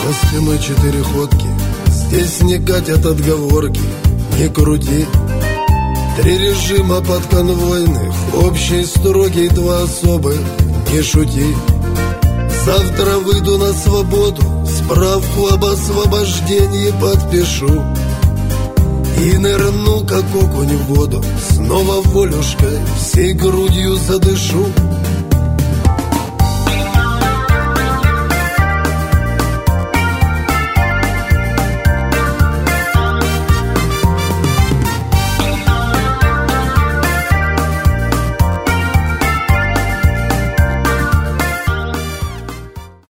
За спиной 4 ходки, здесь не катят отговорки, не крути. 3 режима подконвойных, общий строгий, 2 особых, не шути. Завтра выйду на свободу, справку об освобождении подпишу и нырну, как окунь в воду, снова волюшкой всей грудью задышу.